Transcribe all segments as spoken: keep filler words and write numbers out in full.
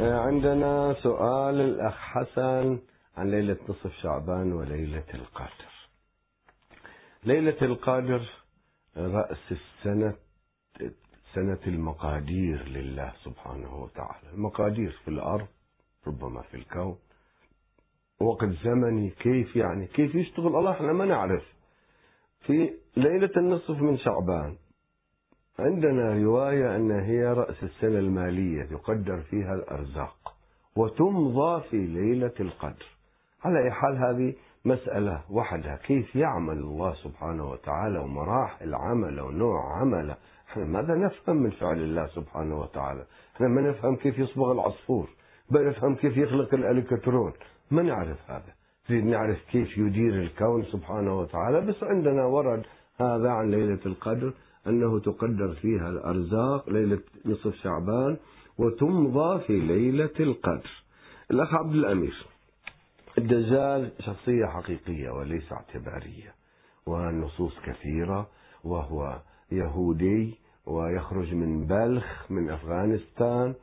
عندنا سؤال الأخ حسن عن ليلة نصف شعبان وليلة القدر. ليلة القدر رأس السنة، سنة المقادير لله سبحانه وتعالى. المقادير في الأرض، ربما في الكون، وقت زمني، كيف يعني كيف يشتغل الله احنا ما نعرف. في ليلة النصف من شعبان عندنا رواية أن هي رأس السنة المالية يقدر فيها الأرزاق وتمضى في ليلة القدر. على أي حال هذه مسألة وحدها، كيف يعمل الله سبحانه وتعالى ومراحل عمله ونوع عمله. احنا ماذا نفهم من فعل الله سبحانه وتعالى؟ احنا ما نفهم كيف يصبغ العصفور، ما نفهم كيف يخلق الالكترون، ما نعرف هذا. نريد نعرف كيف يدير الكون سبحانه وتعالى. بس عندنا ورد هذا عن ليلة القدر أنه تقدر فيها الأرزاق، ليلة نصف شعبان، وتمضى في ليلة القدر. الأخ عبد الأمير، الدجال شخصية حقيقية وليس اعتبارية، والنصوص كثيرة، وهو يهودي ويخرج من بلخ من أفغانستان،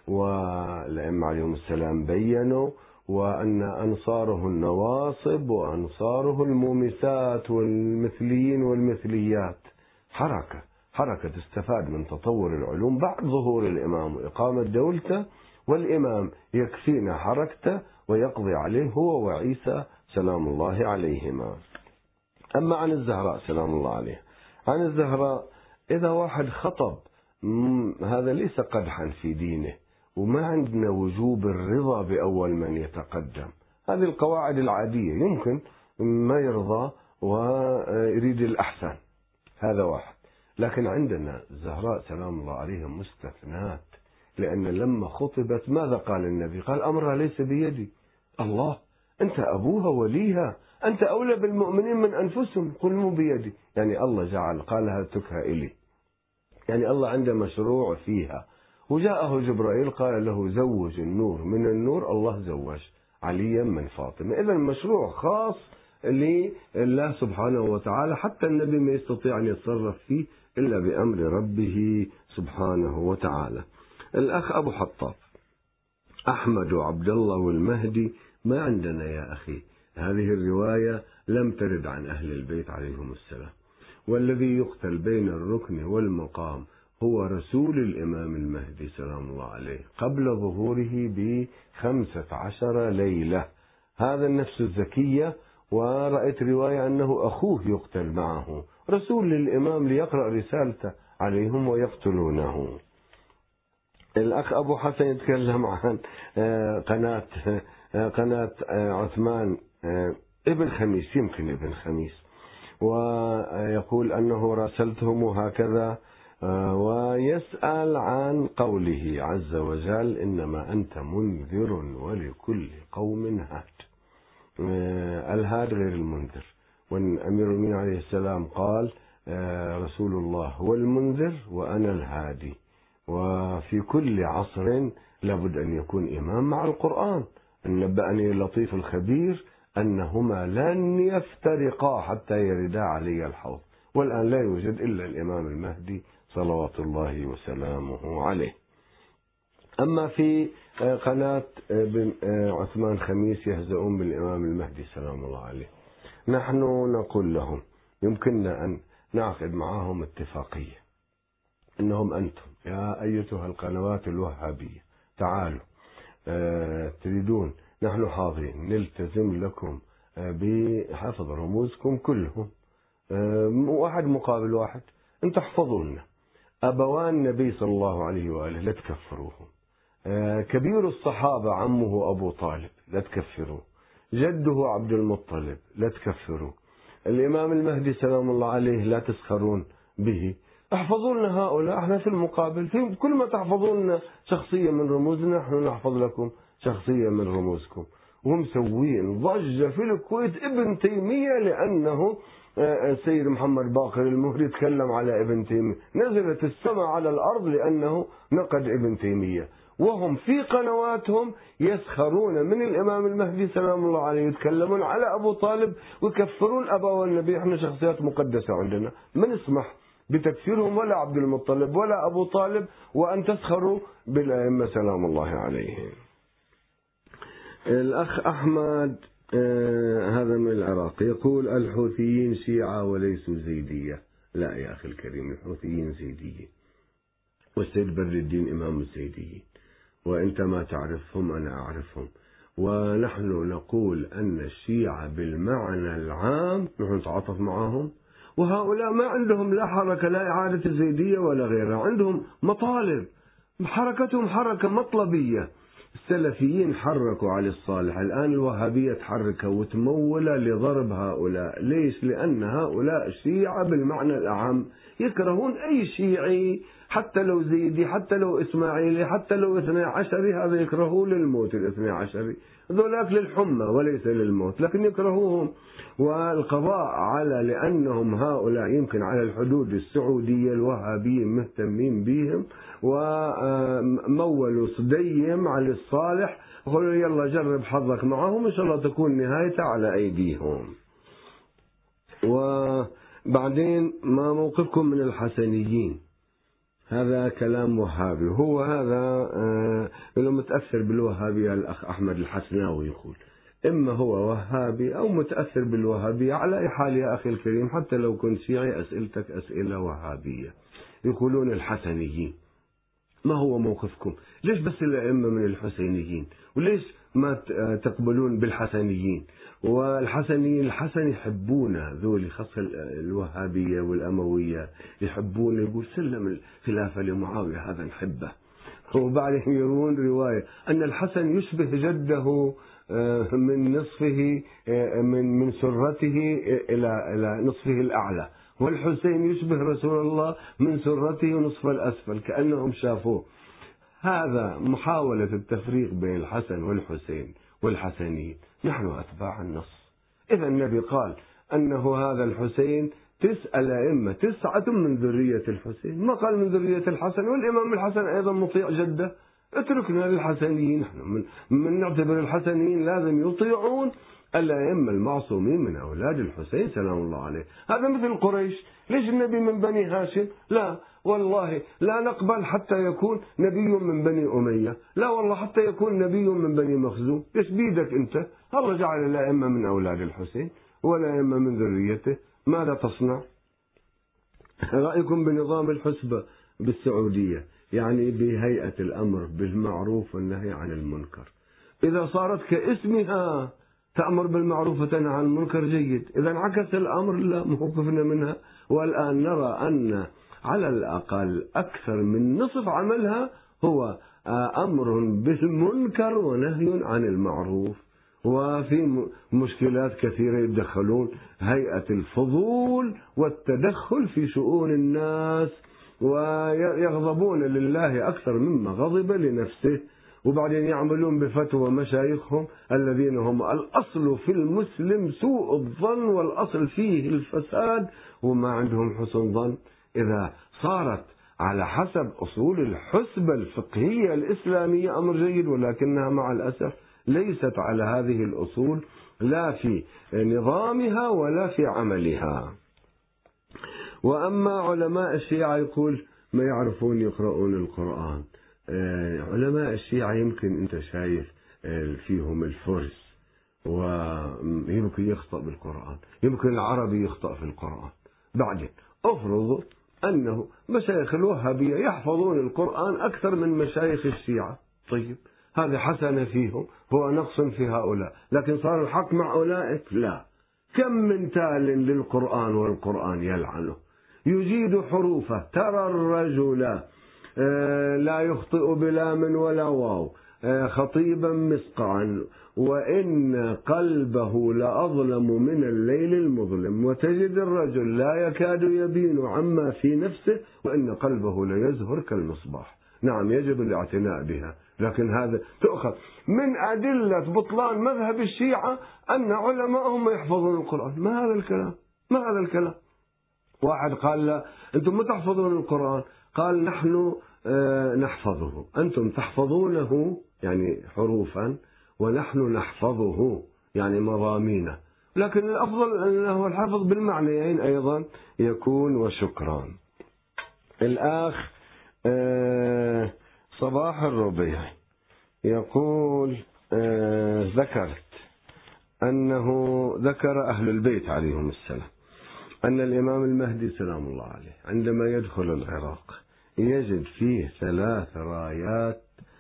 والأئمة عليهم السلام بيّنوا، وأن أنصاره النواصب وأنصاره المومسات والمثليين والمثليات. حركة حركة تستفاد من تطور العلوم بعد ظهور الإمام وإقامة دولته، والإمام يكفينا حركته ويقضي عليه هو وعيسى سلام الله عليهما. أما عن الزهراء سلام الله عليها، عن الزهراء إذا واحد خطب هذا ليس قدحا في دينه، وما عندنا وجوب الرضا بأول من يتقدم. هذه القواعد العادية، يمكن ما يرضى ويريد الأحسن، هذا واحد. لكن عندنا الزهراء سلام الله عليها مستثنات، لأن لما خطبت ماذا قال النبي؟ قال أمرها ليس بيدي، الله أنت أبوها وليها، أنت أولى بالمؤمنين من أنفسهم، قل مو بيدي. يعني الله جعل قالها تكها إلي، يعني الله عنده مشروع فيها. وجاءه جبرائيل قال له زوج النور من النور، الله زوج عليا من فاطمة. إذا المشروع خاص لله سبحانه وتعالى، حتى النبي ما يستطيع أن يتصرف فيه إلا بأمر ربه سبحانه وتعالى. الأخ أبو حطاب، أحمد وعبد الله والمهدي ما عندنا يا أخي. هذه الرواية لم ترد عن أهل البيت عليهم السلام. والذي يقتل بين الركن والمقام هو رسول الإمام المهدي سلام الله عليه قبل ظهوره بخمسة عشر ليلة. هذا النفس الزكية. ورأيت رواية أنه أخوه يقتل معه، رسول للإمام ليقرأ رسالته عليهم ويقتلونه. الأخ أبو حسن يتكلم عن قناة قناة عثمان ابن خميس، يمكن ابن خميس، ويقول أنه راسلتهم هكذا، ويسأل عن قوله عز وجل إنما أنت منذر ولكل قوم هاد. الهاد غير المنذر، والأمير المؤمنين عليه السلام قال رسول الله هو المنذر وأنا الهادي. وفي كل عصر لابد أن يكون إمام مع القرآن. نبأني اللطيف الخبير أنهما لن يفترقا حتى يردا علي الحوض، والآن لا يوجد إلا الإمام المهدي صلوات الله وسلامه عليه. أما في قناة عثمان خميس يهزؤون بالإمام المهدي سلام الله عليه، نحن نقول لهم يمكننا أن نعقد معهم اتفاقية إنهم أنتم يا أيتها القنوات الوهابية تعالوا أه تريدون، نحن حاضرين نلتزم لكم بحفظ رموزكم كلهم، أه واحد مقابل واحد، أنتم احفظوا لنا أبوان النبي صلى الله عليه وآله لا تكفروهم، أه كبير الصحابة عمه أبو طالب لا تكفروه، جده عبد المطلب لا تكفروه، الإمام المهدي سلام الله عليه لا تسخرون به. احفظوا لنا هؤلاء، احنا في المقابل في كل ما تحفظون شخصية من رموزنا نحن نحفظ لكم شخصية من رموزكم. ومسوين ضجة في الكويت ابن تيمية لأنه السيد محمد باقر المهري تكلم على ابن تيمية، نزلت السماء على الأرض لأنه نقد ابن تيمية، وهم في قنواتهم يسخرون من الإمام المهدي سلام الله عليه، يتكلمون على أبو طالب ويكفرون أبا والنبي. احنا شخصيات مقدسة عندنا، ما نسمح بتكفيرهم ولا عبد المطلب ولا أبو طالب، وأن تسخروا بالأئمة سلام الله عليهم. الأخ أحمد آه هذا من العراق يقول الحوثيين شيعة وليسوا زيدية. لا يا أخي الكريم، الحوثيين زيديين، والسيد بدر الدين إمام الزيديين، وأنت ما تعرفهم أنا أعرفهم. ونحن نقول أن الشيعة بالمعنى العام نحن نتعاطف معهم، وهؤلاء ما عندهم لا حركة لا إعادة الزيدية ولا غيرها، عندهم مطالب، حركتهم حركة مطلبية. السلفيين حركوا علي الصالح، الآن الوهابية تحركها وتمولة لضرب هؤلاء. ليش؟ لأن هؤلاء الشيعة بالمعنى الأعم يكرهون أي شيعي، حتى لو زيدي، حتى لو إسماعيلي، حتى لو اثني عشري، هذا يكرهوه للموت. الاثني عشري ذولاك للحمى وليس للموت، لكن يكرهوهم. والقضاء على لأنهم هؤلاء يمكن على الحدود السعودية الوهابيين مهتمين بهم، ومولوا صديم على الصالح قالوا يلا جرب حظك معهم إن شاء الله تكون نهايته على أيديهم. وبعدين ما موقفكم من الحسنيين؟ هذا كلام وهابي، هو هذا آه متأثر بالوهابية. الأخ أحمد الحسناوي يقول إما هو وهابي أو متأثر بالوهابية. على أي حال يا أخي الكريم، حتى لو كنت شيعي أسئلتك أسئلة وهابية. يقولون الحسنيين، ما هو موقفكم؟ ليش بس الأئمة من الحسينيين؟ وليش ما تقبلون بالحسنيين؟ والحسنيين الحسن يحبون ذولي، خاصة الوهابية والأموية يحبون، يقول سلم الخلافة لمعاوية هذا نحبه. وبعدين يرون رواية أن الحسن يشبه جده من نصفه من من سرته إلى إلى نصفه الأعلى، والحسين يشبه رسول الله من سرته نصف الأسفل، كأنهم شافوه. هذا محاولة التفريق بين الحسن والحسين والحسنيين. نحن أتباع النص. إذا النبي قال أنه هذا الحسين تسعة أئمة، تسعة من ذرية الحسين، ما قال من ذرية الحسن. والإمام الحسن أيضا مطيع جده. اتركنا للحسنيين، نحن من, من نعتبر الحسنيين لازم يطيعون الأئمة المعصومين من أولاد الحسين سلام الله عليه. هذا مثل قريش، ليش النبي من بني هاشم؟ لا والله لا نقبل حتى يكون نبي من بني أمية، لا والله حتى يكون نبي من بني مخزوم. ايش بيدك انت؟ الله جعل الأئمة من أولاد الحسين والأئمة من ذريته، ماذا تصنع؟ رأيكم بنظام الحسبة بالسعودية، يعني بهيئة الأمر بالمعروف والنهي عن المنكر. إذا صارت كاسمها تأمر بالمعروف وتنهى عن المنكر جيد، إذا انعكس الأمر لا موقفنا منها. والآن نرى أن على الأقل أكثر من نصف عملها هو أمر بالمنكر ونهي عن المعروف. وفي مشكلات كثيرة يتدخلون، هيئة الفضول والتدخل في شؤون الناس، ويغضبون لله أكثر مما غضب لنفسه، وبعدين يعملون بفتوى مشايخهم الذين هم الأصل في المسلم سوء الظن والأصل فيه الفساد، وما عندهم حسن ظن. إذا صارت على حسب أصول الحسبة الفقهية الإسلامية أمر جيد، ولكنها مع الأسف ليست على هذه الأصول، لا في نظامها ولا في عملها. وأما علماء الشيعة يقول ما يعرفون يقرؤون القرآن. علماء الشيعة يمكن أنت شايف فيهم الفرس، ويمكن يخطأ بالقرآن، يمكن العربي يخطأ في القرآن. بعدين أفرضوا أنه مشايخ الوهابية يحفظون القرآن أكثر من مشايخ الشيعة، طيب هذا حسن فيهم، هو نقص في هؤلاء، لكن صار الحق مع أولئك لا. كم من تال للقرآن والقرآن يلعنه، يجيد حروفه. ترى الرجل لا يخطئ بلام ولا واو، خطيبا مسقعا، وإن قلبه لأظلم من الليل المظلم، وتجد الرجل لا يكاد يبين عما في نفسه، وإن قلبه ليزهر كالمصباح. نعم يجب الاعتناء بها، لكن هذا تؤخذ من أدلة بطلان مذهب الشيعة أن علماءهم يحفظون القرآن. ما هذا الكلام؟ ما هذا الكلام؟ واحد قال لا أنتم ما تحفظون القرآن، قال نحن نحفظه، أنتم تحفظونه يعني حروفا، ونحن نحفظه يعني مضامينه، لكن الأفضل أنه الحفظ بالمعنيين أيضا يكون. وشكرا. الأخ صباح الربيع يقول ذكرت أنه ذكر أهل البيت عليهم السلام أن الإمام المهدي سلام الله عليه عندما يدخل العراق يجد فيه ثلاث رايات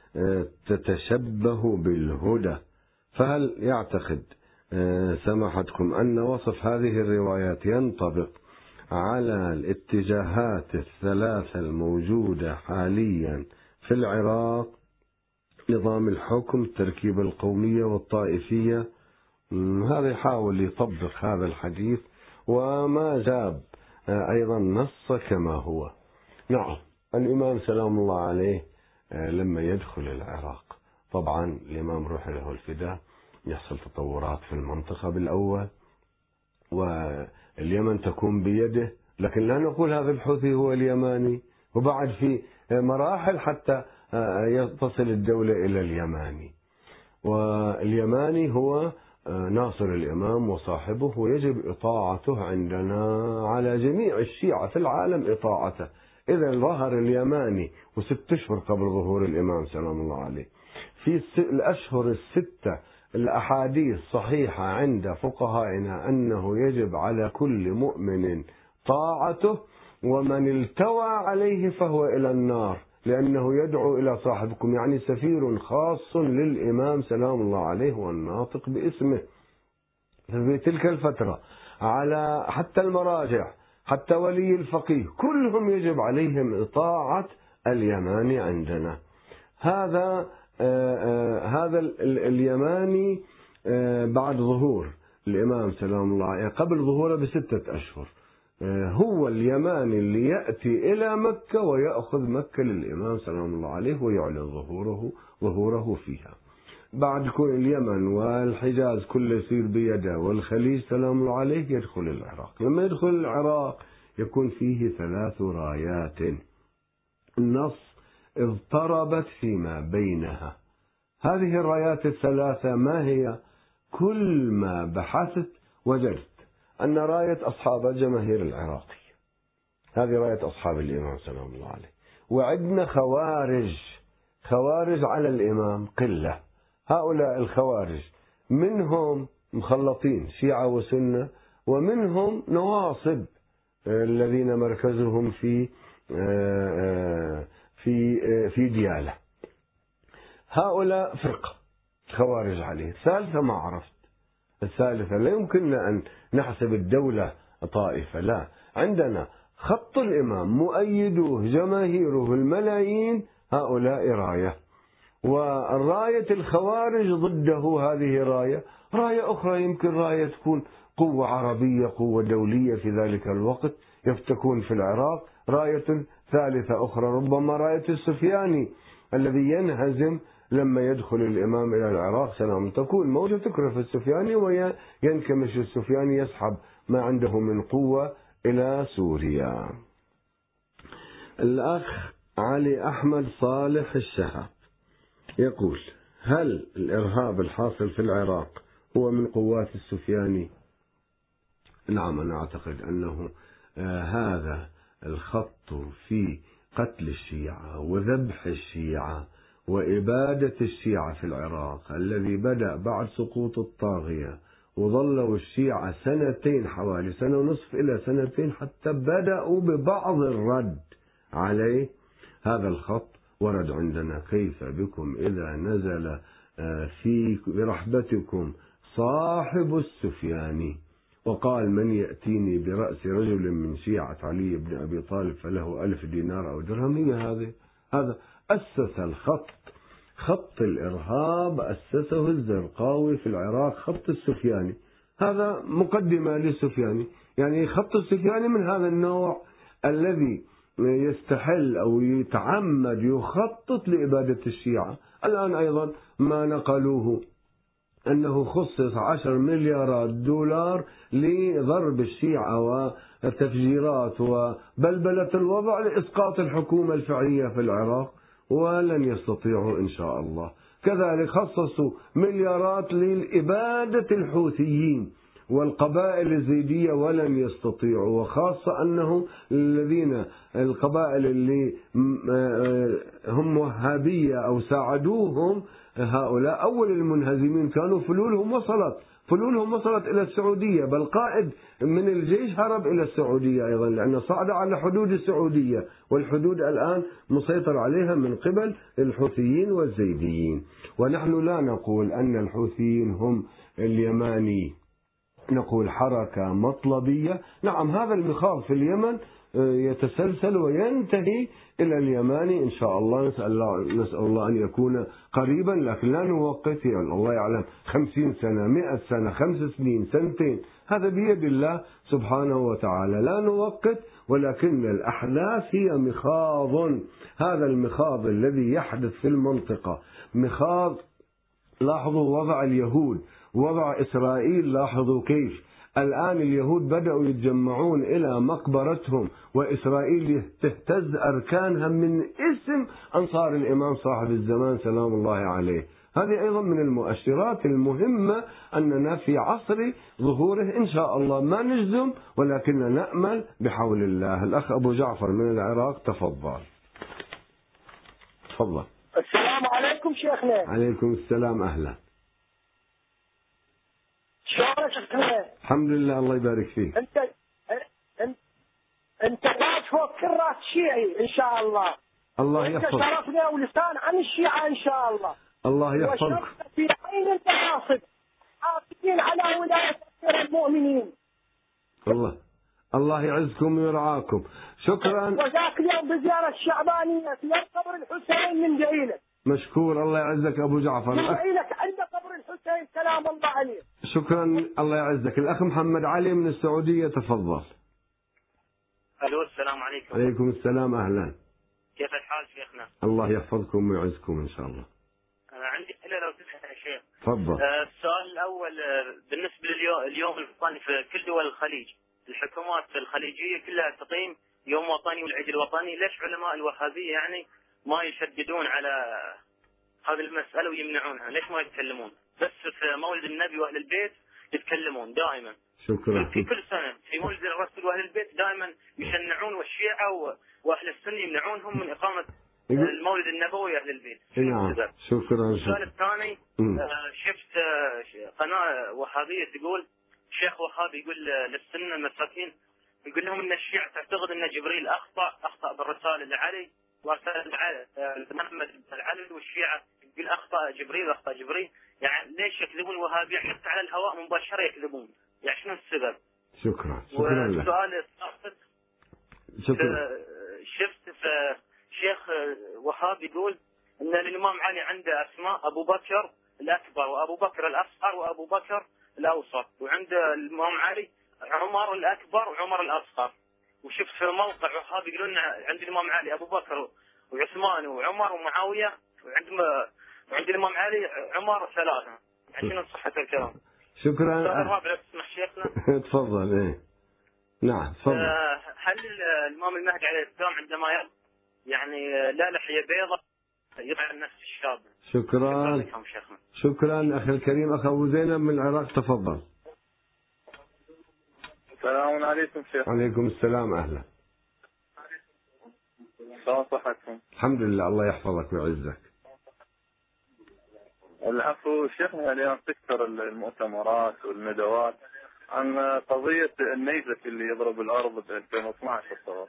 تتشبه بالهدى، فهل يعتقد سماحتكم أن وصف هذه الروايات ينطبق على الاتجاهات الثلاثة الموجودة حاليا في العراق، نظام الحكم، التركيبة القومية والطائفية؟ هذا يحاول يطبق هذا الحديث وما جاب أيضا نص كما هو. نعم، الإمام سلام الله عليه لما يدخل العراق طبعا الإمام روح له الفداء يحصل تطورات في المنطقة بالأول واليمن تكون بيده، لكن لا نقول هذا الحوثي هو اليماني، وبعد في مراحل حتى تصل الدولة إلى اليماني، واليماني هو ناصر الإمام وصاحبه ويجب إطاعته عندنا على جميع الشيعة في العالم إطاعته. إذا ظهر اليماني وست أشهر قبل ظهور الإمام سلام الله عليه في الأشهر الستة الأحاديث صحيحة عند فقهائنا أنه يجب على كل مؤمن طاعته، ومن التوى عليه فهو إلى النار لأنه يدعو إلى صاحبكم، يعني سفير خاص للإمام سلام الله عليه والناطق باسمه. في تلك الفترة على حتى المراجع حتى ولي الفقيه كلهم يجب عليهم إطاعة اليماني عندنا. هذا آآ آآ هذا اليماني بعد ظهور الإمام سلام الله عليه قبل ظهوره بستة أشهر هو اليماني اللي يأتي إلى مكة ويأخذ مكة للإمام سلام الله عليه ويعلن ظهوره ظهوره فيها. بعد كون اليمن والحجاز كله يصير بيده والخليج سلام الله عليه يدخل العراق. لما يدخل العراق يكون فيه ثلاث رايات النص اضطربت فيما بينها. هذه الرايات الثلاثة ما هي؟ كل ما بحثت وجدت أن راية أصحاب الجماهير العراقية هذه راية أصحاب الإمام سلام الله عليه، وعندنا خوارج خوارج على الإمام قلة. هؤلاء الخوارج منهم مخلطين شيعة وسنة ومنهم نواصب الذين مركزهم في في في ديالى. هؤلاء فرقة خوارج عليه. الثالثة ما عرفت، الثالثة لا يمكننا أن نحسب الدولة طائفة، لا، عندنا خط الإمام مؤيدوه جماهيره الملايين، هؤلاء راية، والراية الخوارج ضده هذه راية راية أخرى، يمكن راية تكون قوة عربية قوة دولية في ذلك الوقت يفتكون في العراق، راية ثالثة أخرى ربما راية السفياني الذي ينهزم لما يدخل الإمام إلى العراق سلام، تكون موجة تكرف السفياني وينكمش السفياني يسحب ما عنده من قوة إلى سوريا. الأخ علي أحمد صالح الشهاب يقول: هل الإرهاب الحاصل في العراق هو من قوات السفياني؟ نعم، أنا أعتقد أنه آه هذا الخط في قتل الشيعة وذبح الشيعة وإبادة الشيعة في العراق الذي بدأ بعد سقوط الطاغية وظلوا الشيعة سنتين، حوالي سنة ونصف إلى سنتين حتى بدأوا ببعض الرد عليه. هذا الخط ورد عندنا: كيف بكم إذا نزل في برحبتكم صاحب السفياني وقال: من يأتيني برأس رجل من شيعة علي بن أبي طالب فله ألف دينار أو درهم. هي هذا هذا أسس الخط، خط الإرهاب أسسه الزرقاوي في العراق، خط السفياني. هذا مقدمة للسفياني، يعني خط السفياني من هذا النوع الذي يستحل أو يتعمد يخطط لإبادة الشيعة. الآن أيضا ما نقلوه أنه خصص عشر مليارات دولار لضرب الشيعة والتفجيرات وبلبلة الوضع لإسقاط الحكومة الفعلية في العراق، ولن يستطيعوا إن شاء الله. كذلك خصصوا مليارات لإبادة الحوثيين والقبائل الزيدية ولم يستطيعوا، وخاصة أنهم الذين القبائل اللي هم وهابية أو ساعدوهم هؤلاء أول المنهزمين كانوا فلولهم وصلت فلولهم وصلت إلى السعودية، بل قائد من الجيش هرب إلى السعودية أيضا، لأنه صعد على حدود السعودية، والحدود الآن مسيطر عليها من قبل الحوثيين والزيديين. ونحن لا نقول أن الحوثيين هم اليماني، نقول حركة مطلبية. نعم، هذا المخاض في اليمن يتسلسل وينتهي إلى اليماني إن شاء الله. نسأل الله, نسأل الله أن يكون قريبا، لكن لا نوقت، يعني الله يعلم خمسين سنة، مئة سنة، خمس سنين، سنتين، هذا بيد الله سبحانه وتعالى، لا نوقت. ولكن الأحداث هي مخاض. هذا المخاض الذي يحدث في المنطقة مخاض. لاحظوا وضع اليهود، وضع إسرائيل، لاحظوا كيف الآن اليهود بدأوا يتجمعون إلى مقبرتهم، وإسرائيل تهتز أركانها من اسم أنصار الإمام صاحب الزمان سلام الله عليه. هذه أيضا من المؤشرات المهمة أننا في عصر ظهوره إن شاء الله. ما نجزم ولكن نأمل بحول الله. الأخ أبو جعفر من العراق، تفضل. تفضل. السلام عليكم شيخنا. عليكم السلام، أهلا. شلونك شيخنا؟ الحمد لله، الله يبارك فيك. انت انت انت راس فوق كل راس شيعي ان شاء الله. الله يحفظك. انت شرفنا ولسان عن الشيعة ان شاء الله. الله يحفظك. وشرفنا في عين المناصب حافظين على ولاية أمير المؤمنين. الله الله يعزكم ويرعاكم. شكرا. وذاك اليوم بزيارة الشعبانية في قبر الحسين من جايلك. مشكور، الله يعزك أبو جعفر. من جايلك عند قبر الحسين سلام الله عليه. شكرا، الله يعزك. الأخ محمد علي من السعودية، تفضل. الو، السلام عليكم. عليكم السلام، أهلا. كيف الحال شيخنا؟ الله يحفظكم ويعزكم إن شاء الله. أنا عندي أسئلة لو تسمح يا شيخ. تفضل. آه السؤال الأول، آه بالنسبة لليوم اليوم الوطني في كل دول الخليج، الحكومات الخليجية كلها تقيم يوم وطني والعيد الوطني، ليش علماء الوهابية يعني ما يشددون على هذه المسألة ويمنعونها؟ ليش ما يتكلمون؟ بس في مولد النبي وأهل البيت يتكلمون دائما. شكرا. في كل سنة في مولد الرسول وأهل البيت دائما يشنعون، والشيعة وأهل السنة يمنعونهم من إقامة المولد النبوي أهل البيت. نعم، شكرا. السؤال الثاني، آه شفت آه قناة وهابية تقول شيخ وهابي يقول للسنة المساكين، يقول لهم ان الشيعة تعتقد ان جبريل اخطا اخطا بالرسالة لعلي وارسال محمد بن علي، والشيعة يقول اخطا جبريل اخطا جبريل. يعني ليش يكذبون الوهابية حتى على الهواء مباشرة يكذبون؟ يعني شنو السبب؟ شكرا. شكرا لك. والسؤال الثالث، شكرا. شفت في شيخ وهابي يقول ان الامام علي عنده اسماء ابو بكر الاكبر وابو بكر الاصغر وابو بكر الاوسط، وعند الامام علي عمر الاكبر وعمر الاصغر. وشفت في موقع وهابي يقولون عند الامام علي ابو بكر وعثمان وعمر ومعاويه، وعند وعند الامام علي عمر ثلاثه. يعني شنو صحه الكلام؟ شكرا. الرابع لو تسمح شيخنا. تفضل. ايه نعم تفضل. آه هل الامام المهدي عليه السلام عندما يعني لا لحيه بيضاء يضع نفس الشاب؟ شكرا. شكرا, شكرا اخي الكريم. اخ ابو زينب من العراق، تفضل. السلام عليكم شيخ. عليكم السلام، اهلا. شلون صحتكم؟ الحمد لله، الله يحفظك ويعزك. العفو شيخنا، اليوم تكثر المؤتمرات والندوات عن قضية النيزك اللي يضرب الأرض ب ألفين واثني عشر الصواب.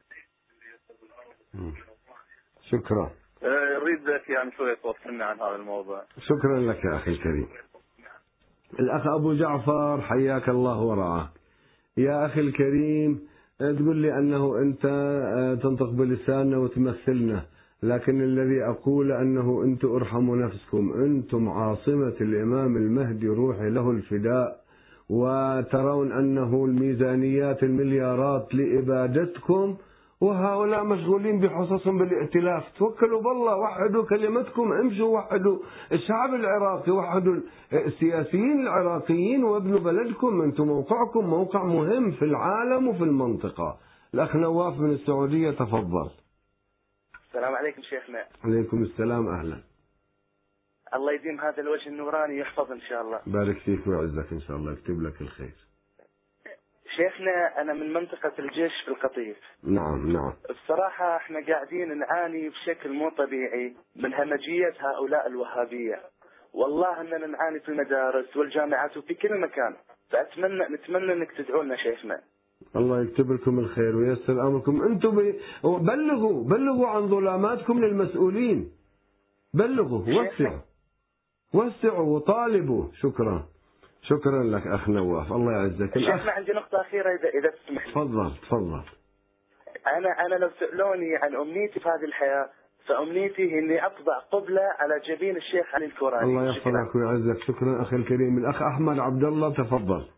شكرا. يريد لك يعني شوية توصلنا عن هذا الموضوع. شكرا لك يا أخي الكريم. الأخ أبو جعفر حياك الله ورعاك. يا أخي الكريم، تقول لي أنه أنت تنطق بلساننا وتمثلنا، لكن الذي أقول أنه أنتم ارحموا نفسكم. أنتم عاصمة الإمام المهدي روحي له الفداء، وترون أنه الميزانيات المليارات لإبادتكم، وهؤلاء مشغولين بحصصهم بالائتلاف. توكلوا بالله، وحدوا كلمتكم، امشوا وحدوا الشعب العراقي، وحدوا السياسيين العراقيين وابنوا بلدكم. أنتم موقعكم موقع مهم في العالم وفي المنطقة. الأخ نواف من السعودية، تفضل. السلام عليكم شيخنا. عليكم السلام، أهلا. الله يديم هذا الوجه النوراني يحفظ إن شاء الله. بارك فيك ويعزك إن شاء الله، يكتب لك الخير. شيخنا أنا من منطقة الجيش في القطيف. نعم نعم. بصراحة احنا قاعدين نعاني بشكل مو طبيعي من همجية هؤلاء الوهابية. والله اننا نعاني في المدارس والجامعات وفي كل مكان. فأتمنى نتمنى انك تدعوا لنا شيخنا. الله يكتب لكم الخير وييسر امركم. انتم بي... بلغوا بلغوا عن ظلاماتكم للمسؤولين. بلغوا وسعوا وسعوا وطالبوا. شكرا شكرا لك اخ نواف، الله يعزك. شيخنا عندي نقطة أخيرة إذا إذا تسمح لي. تفضل تفضل. أنا أنا لو سألوني عن أمنيتي في هذه الحياة فأمنيتي هي إني أطبع قبلة على جبين الشيخ علي الكوراني. الله يحفظك ويعزك. شكرا أخي الكريم. الأخ أحمد عبد الله تفضل.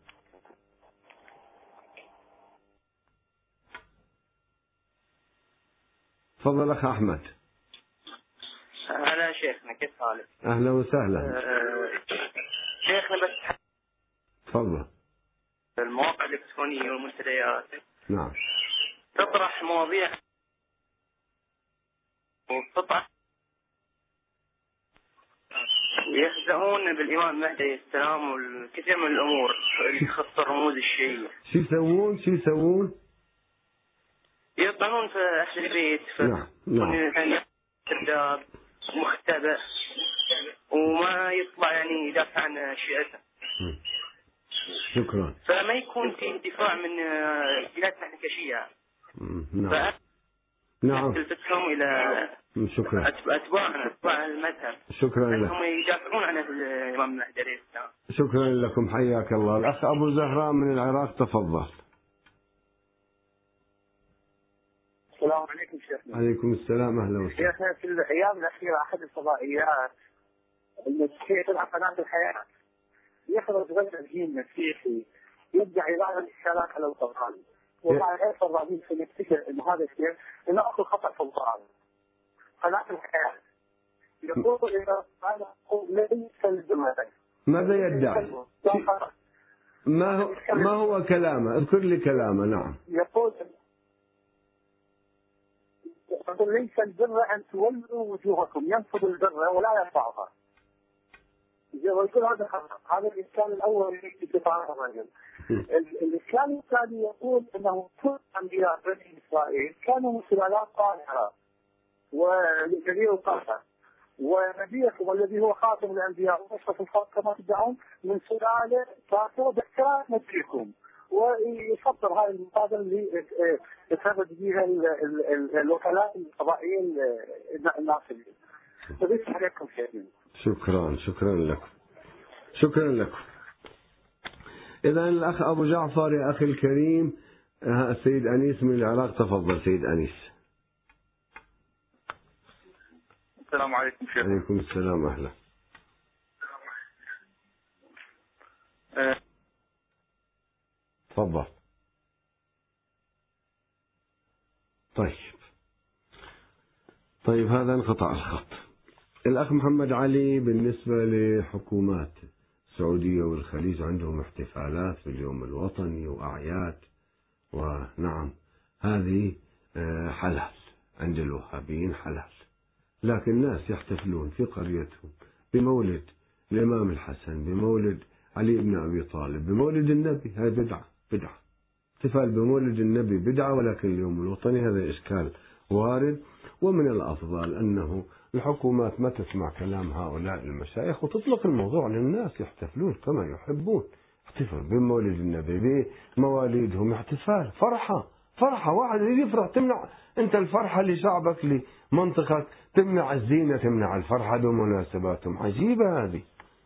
تفضل أخ أحمد. هلا شيخنا، كيف حالك؟ أهلا وسهلا. أه شيخنا بس تفضل. المواقع الإلكترونية والمنتديات نعم تطرح مواضيع وتطرح ويخدعون بالإمام المهدي عليه السلام والكثير من الأمور اللي تخص الرموز الشيعية. شو يسوون شو يسوون؟ يطعنون في أهل البيت. نعم نعم. كذاب مختبئ وما يطلع يعني يدافع عن شيعته. شكرا. فما يكون في دفاع من جهتنا احنا كشيعة. نعم نعم. تلفتهم إلى شكرا أتباعنا أتباع المذهب. شكرا لك. هم يدافعون عن الإمام المهدي عليه السلام. شكرا لكم حياك الله. الأخ أبو زهراء من العراق تفضل. السلام عليكم شيخنا. عليكم السلام أهلا وسهلا. شيخنا في الأيام الأخيرة أحد الفضائيات المسيحية تبع قناة الحياة يخرج رجل جيل مسيحي يدعي بعض الإشكالات على القرآن، وبعد غير فضائيين سنفتكر أن هذا الشيء أنه أكو خطأ في القرآن. قناة الحياة يقول إذا قال ليس الجملة. ماذا يدعي؟ ما هو ما هو كلامه؟ اذكر لي كلامه. نعم. يقول يقول ليس البر أن تولوا وجوهكم، ينفض البر ولا يرفعها. ويقول هذا هذا الإشكال الأول في دفاع الرجل. الإشكال الثاني يقول أنه كل أنبياء بني إسرائيل كانوا من سلالات طاهرة وجميع الطاهرة، ونبيكم الذي هو خاتم الأنبياء وأشرف الخلق كما تدعون من سلالة كافرة باختلاف نبيكم. ويفضل هذه المقابله اللي يتفرد بها الوكلاء القضائيين الناصرين. فبيت عليكم شيئين. شكرا شكرا لكم شكرا لكم. إذا الأخ أبو جعفر يا أخي الكريم السيد أنيس من العراق تفضل سيد أنيس. السلام عليكم شيخ. عليكم السلام أهلا. تفضل. طيب طيب هذا انقطع الخط. الأخ محمد علي بالنسبة لحكومات السعودية والخليج عندهم احتفالات في اليوم الوطني وأعياد، ونعم هذه حلال عند الوهابيين حلال، لكن الناس يحتفلون في قريتهم بمولد الإمام الحسن، بمولد علي بن أبي طالب، بمولد النبي، هذه بدعة بدعة. احتفال بمولد النبي بدعة، ولكن اليوم الوطني هذا إشكال وارد. ومن الأفضل أنه الحكومات ما تسمع كلام هؤلاء المشايخ وتطلق الموضوع للناس يحتفلون كما يحبون. احتفال بمولد النبي بمواليدهم، احتفال فرحة فرحة. واحد يفرح تمنع أنت الفرحة لشعبك لمنطقك، تمنع الزينة تمنع الفرحة بمناسباتهم. عجيبة هذه.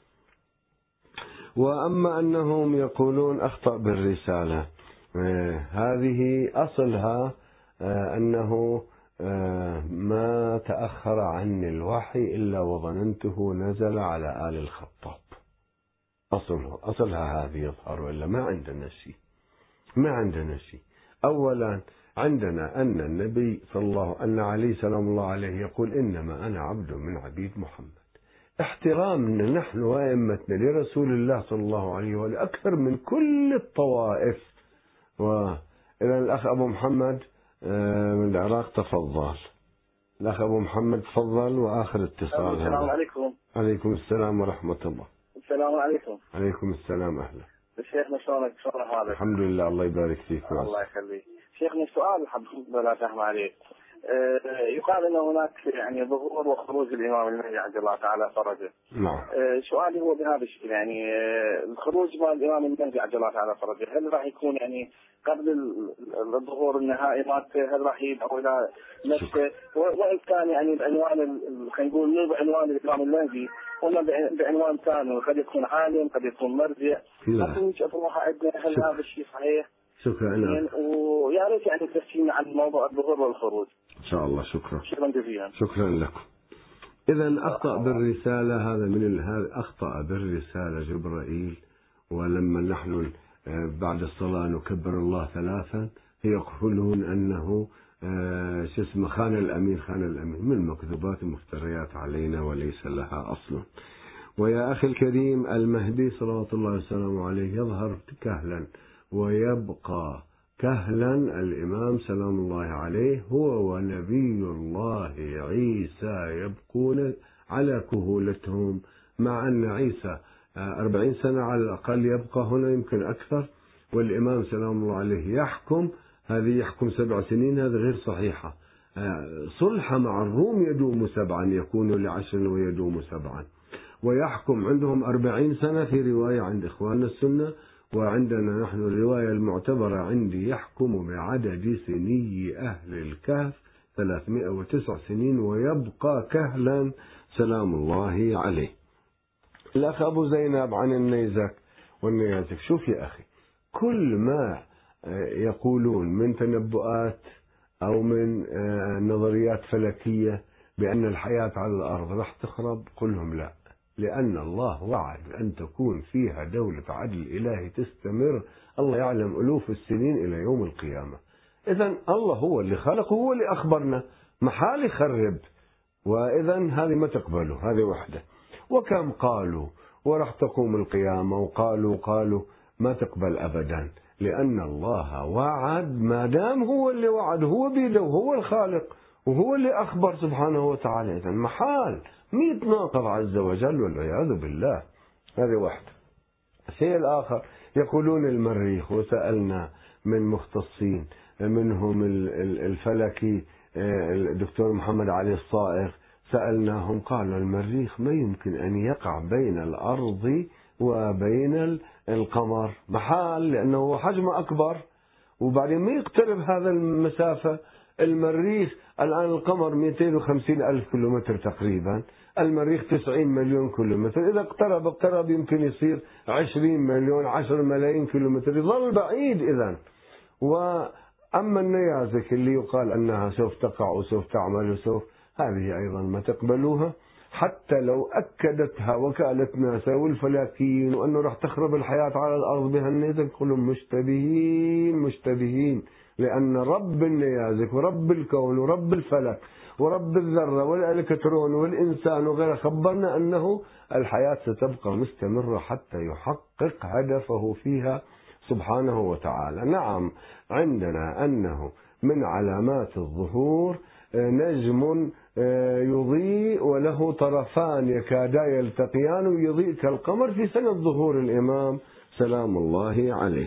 وأما أنهم يقولون أخطأ بالرسالة، آه هذه أصلها آه أنه آه ما تأخر عني الوحي إلا وظننته نزل على آل الخطاب. أصله أصلها هذه يظهر، وإلا ما عندنا شيء ما عندنا شيء. أولا عندنا أن النبي صلى الله أن عليه سلام الله عليه يقول إنما أنا عبد من عبيد محمد. احترامنا نحن وأئمتنا لرسول الله صلى الله عليه وآله أكثر من كل الطوائف. وإذا الأخ أبو محمد من العراق تفضل. الأخ أبو محمد تفضل وآخر اتصال. السلام عليكم. عليكم السلام ورحمة الله. السلام عليكم. عليكم السلام أهلا. شيخنا شلونك؟ شلون حالك؟ الحمد لله، الله يبارك فيك. الله يخليك. شيخنا سؤال حب لا تهم عليك. آه يقال ان هناك يعني ظهور وخروج الامام المهدي عجل الله تعالى فرجه. نعم. آه سؤالي هو بهذا الشكل، يعني آه الخروج مع الامام المهدي عجل الله تعالى فرجه، هل راح يكون يعني قبل الظهور النهائي مالته، هل راح يدعو الى نفسه، وان كان يعني بعنوان خلينا نقول مو بعنوان الامام المهدي ولا بعنوان ثاني، قد يكون عالم قد يكون مرجع، لكن اطروحه عندنا، هل هذا الشيء صحيح؟ شكرا لك. ويا ريت يعني تفصيلنا عن موضوع الظهور والخروج. ان شاء الله. شكرا. شكرا جزيلا. شكرا لكم. اذا اخطا بالرساله، هذا من هذا اخطا بالرساله جبرائيل، ولما نحن بعد الصلاه نكبر الله ثلاثا يقولون انه شو اسمه خان الامين خان الامين، من مكذوبات المفتريات علينا وليس لها اصل. ويا اخي الكريم، المهدي صلوات الله وسلامه عليه يظهر كهلا ويبقى كهلا. الإمام سلام الله عليه هو ونبي الله عيسى يبقون على كهولتهم، مع أن عيسى أربعين سنة على الأقل يبقى هنا، يمكن أكثر، والإمام سلام الله عليه يحكم، هذه يحكم سبع سنين، هذا غير صحيحة. صلح مع الروم يدوم سبعا، يكون لعشر ويدوم سبعا، ويحكم عندهم أربعين سنة في رواية عند إخواننا السنة، وعندنا نحن الرواية المعتبرة عندي يحكم بعدد سني أهل الكهف ثلاثمائة وتسع سنين ويبقى كهلا سلام الله عليه. الأخ أبو زينب عن النيزك والنيازك، شوف يا أخي، كل ما يقولون من تنبؤات أو من نظريات فلكية بأن الحياة على الأرض راح تخرب، قل لهم لا، لأن الله وعد أن تكون فيها دولة عدل إلهي تستمر، الله يعلم ألوف السنين إلى يوم القيامة. إذن الله هو اللي خلق، هو اللي أخبرنا، محال يخرب، وإذا هذه ما تقبله، هذه وحدة. وكم قالوا ورح تقوم القيامة، وقالوا قالوا ما تقبل أبدا، لأن الله وعد، ما دام هو اللي وعد، هو بيده وهو الخالق وهو اللي أخبر سبحانه وتعالى، إذن محال ميت ناقض عز وجل والعياذ بالله. هذه واحدة. الشيء الآخر يقولون المريخ، وسألنا من مختصين منهم الفلكي الدكتور محمد علي الصائغ، سألناهم قالوا المريخ ما يمكن أن يقع بين الأرض وبين القمر، محال، لأنه حجمه أكبر، وبعدين ما يقترب هذا المسافة. المريخ الآن القمر مئتين وخمسين ألف كيلومتر تقريبا، المريخ تسعين مليون كيلومتر، إذا اقترب اقترب يمكن يصير عشرين مليون عشر ملايين كيلومتر، يظل بعيد. إذن وأما النيازك اللي يقال أنها سوف تقع وسوف تعمل وسوف، هذه أيضا ما تقبلوها، حتى لو أكدتها وكالة ناسا والفلكيين وأنه راح تخرب الحياة على الأرض بها النيازك، كلهم مشتبهين مشتبهين، لأن رب النيازك ورب الكون ورب الفلك ورب الذرة والإلكترون والإنسان وغيره خبرنا أنه الحياة ستبقى مستمرة حتى يحقق هدفه فيها سبحانه وتعالى. نعم، عندنا أنه من علامات الظهور نجم يضيء وله طرفان يكادا يلتقيان ويضيء كالقمر في سنة ظهور الإمام سلام الله عليه.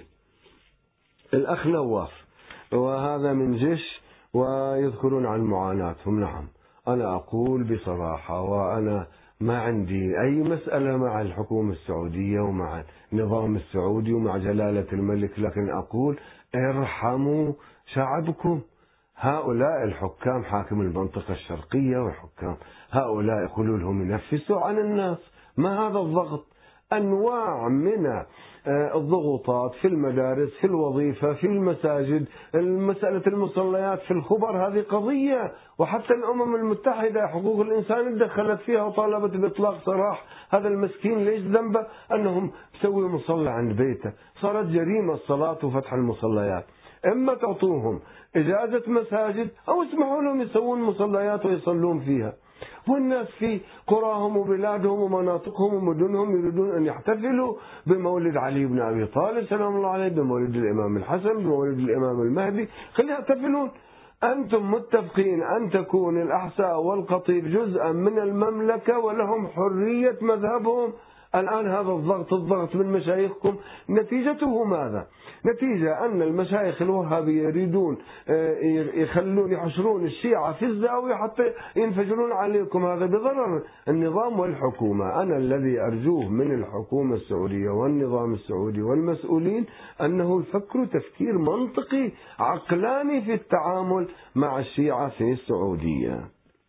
الأخ نواف، وهذا من جيش، ويذكرون عن معاناتهم. نعم، أنا أقول بصراحة، وأنا ما عندي أي مسألة مع الحكومة السعودية ومع النظام السعودي ومع جلالة الملك، لكن أقول ارحموا شعبكم. هؤلاء الحكام، حاكم المنطقة الشرقية وحكام هؤلاء، يقولوا لهم ينفسوا عن الناس، ما هذا الضغط؟ أنواع من الضغوطات في المدارس، في الوظيفة، في المساجد، مسألة المصليات، في الخبر، هذه قضية، وحتى الأمم المتحدة حقوق الإنسان دخلت فيها وطالبت بإطلاق سراح هذا المسكين. ليش ذنبه أنهم سووا مصلى عند بيته؟ صارت جريمة الصلاة وفتح المصليات. إما تعطوهم إجازة مساجد أو اسمحوا لهم يسوون مصليات ويصلون فيها. والناس في قراهم وبلادهم ومناطقهم ومدنهم يريدون أن يحتفلوا بمولد علي بن أبي طالب سلام الله عليه، بمولد الإمام الحسن، بمولد الإمام المهدي، خليهم يحتفلون. أنتم متفقين أن تكون الأحساء والقطيف جزءا من المملكة ولهم حرية مذهبهم، الآن هذا الضغط الضغط من مشايخكم نتيجته ماذا؟ نتيجة أن المشايخ الوهابية يريدون يخلون يحشرون الشيعة في الزاوية حتى ينفجرون عليكم. هذا بضرر النظام والحكومة. أنا الذي أرجوه من الحكومة السعودية والنظام السعودي والمسؤولين أنه يفكروا تفكير منطقي عقلاني في التعامل مع الشيعة في السعودية.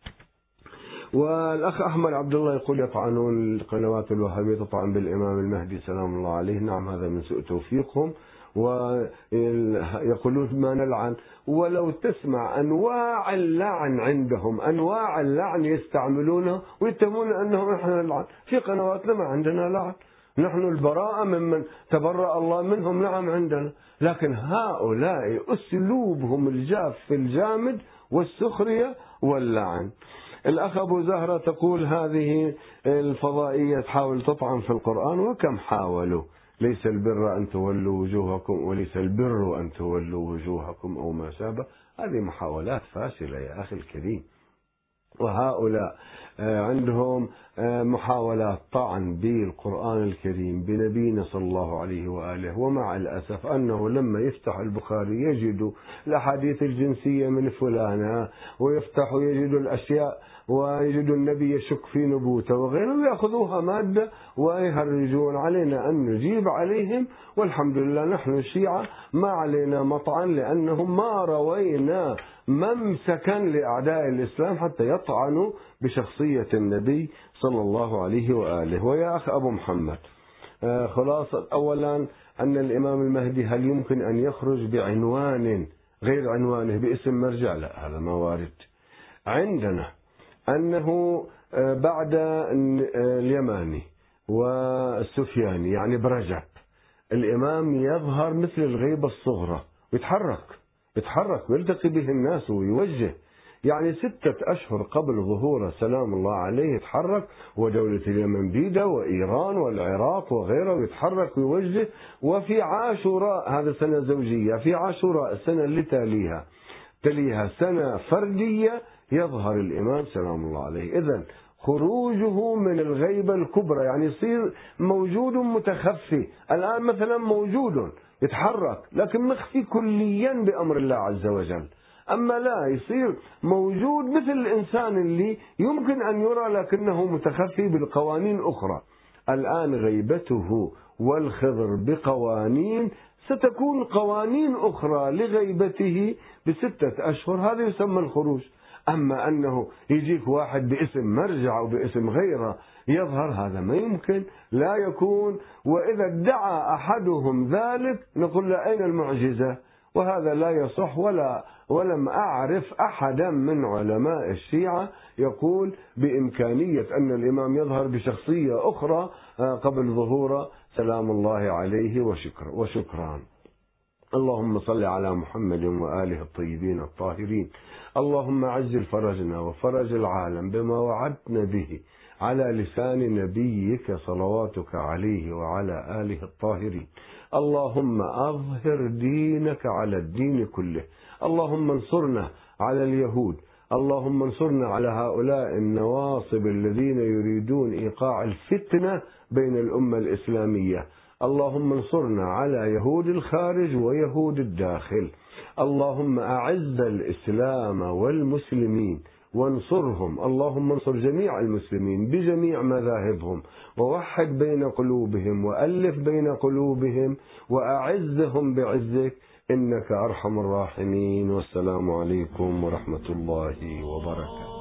والأخ أحمد عبد الله يقول يطعنون القنوات الوهابية تطعن بالإمام المهدي سلام الله عليه. نعم، هذا من سوء توفيقهم، ويقولون ما نلعن. ولو تسمع أنواع اللعن عندهم، أنواع اللعن يستعملونه ويتهمون أنهم نحن نلعن. في قنواتنا ما عندنا لعن، نحن البراءة ممن تبرأ الله منهم. نعم عندنا، لكن هؤلاء أسلوبهم الجاف الجامد والسخرية واللعن. الأخ أبو زهرة تقول هذه الفضائية تحاول تطعن في القرآن، وكم حاولوا. ليس البر أن تولوا وجوهكم وليس البر أن تولوا وجوهكم أو ما شابه. هذه محاولات فاشلة يا أخي الكريم. وهؤلاء عندهم محاولات طعن بالقرآن الكريم بنبينا صلى الله عليه وآله، ومع الأسف أنه لما يفتح البخاري يجد الأحاديث الجنسية من فلانة، ويفتح ويجد الأشياء ويجد النبي يشك في نبوته وغيره، ويأخذوها مادة ويهرجون. علينا أن نجيب عليهم، والحمد لله نحن الشيعة ما علينا مطعن، لأنهم ما روينا ممسكا لأعداء الإسلام حتى يطعنوا بشخصية النبي صلى الله عليه وآله. ويا أخ أبو محمد، خلاصة أولا أن الإمام المهدي هل يمكن أن يخرج بعنوان غير عنوانه باسم مرجع؟ لا، هذا ما وارد. عندنا أنه بعد اليماني والسفياني يعني برجب الإمام يظهر مثل الغيبة الصغرى، ويتحرك يتحرك ويلتقي به الناس ويوجه. يعني ستة أشهر قبل ظهوره سلام الله عليه يتحرك، ودولة اليمن بيدة وإيران والعراق وغيره، ويتحرك ويوجه. وفي عاشوراء، هذا سنة زوجية، في عاشوراء السنة اللي تاليها تليها سنة فردية يظهر الإمام سلام الله عليه. إذن خروجه من الغيبة الكبرى يعني يصير موجود متخفي. الآن مثلا موجود يتحرك لكن مخفي كليا بأمر الله عز وجل. أما لا، يصير موجود مثل الإنسان اللي يمكن أن يرى لكنه متخفي بالقوانين أخرى. الآن غيبته والخضر بقوانين، ستكون قوانين أخرى لغيبته بستة أشهر، هذا يسمى الخروج. أما أنه يجيك واحد باسم مرجع أو باسم غيره يظهر، هذا ما يمكن، لا يكون. وإذا ادعى أحدهم ذلك نقول له أين المعجزة؟ وهذا لا يصح. ولا ولم أعرف أحدا من علماء الشيعة يقول بإمكانية أن الإمام يظهر بشخصية أخرى قبل ظهوره سلام الله عليه وشكرا وشكرا. اللهم صل على محمد وآله الطيبين الطاهرين. اللهم عجل فرجنا وفرج العالم بما وعدتنا به على لسان نبيك صلواتك عليه وعلى آله الطاهرين. اللهم أظهر دينك على الدين كله. اللهم انصرنا على اليهود. اللهم انصرنا على هؤلاء النواصب الذين يريدون إيقاع الفتنة بين الأمة الإسلامية. اللهم انصرنا على يهود الخارج ويهود الداخل. اللهم أعز الإسلام والمسلمين وانصرهم. اللهم انصر جميع المسلمين بجميع مذاهبهم، ووحد بين قلوبهم وألف بين قلوبهم، وأعزهم بعزك إنك أرحم الراحمين. والسلام عليكم ورحمة الله وبركاته.